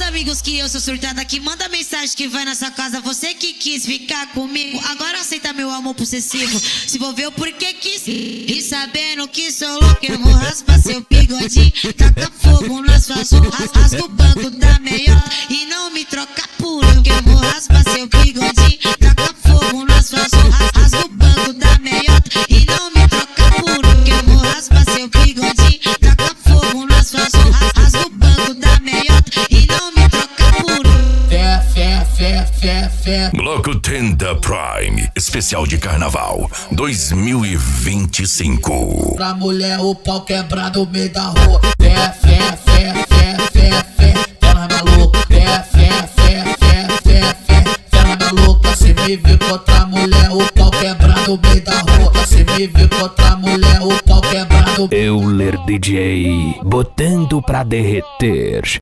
amigos que eu sou surtada aqui. Manda mensagem que vai na sua casa. Você que quis ficar comigo, agora aceita meu amor possessivo. Se envolveu porque quis. E sabendo que sou louco, eu vou raspar seu bigodinho. Taca fogo nas suas roupas, rasga o banco da meiota e não me troca por eu. Que eu vou raspar seu bigodinho. Taca fogo nas suas roupas, rasga o banco da meiota e não me troca por eu. Que eu vou raspar seu bigodinho. Taca fogo nas suas roupas, rasga o banco da meiota e não me troca por eu. Fé. Bloco 30 Prime, especial de carnaval 2025. Pra mulher o pau quebrado no meio da rua. Fé, ela maluca. Fé, maluca. Se me vir contra a mulher o pau quebrado no meio da rua. Se me vir contra a mulher o pau quebrado. Euler DJ, botando pra derreter.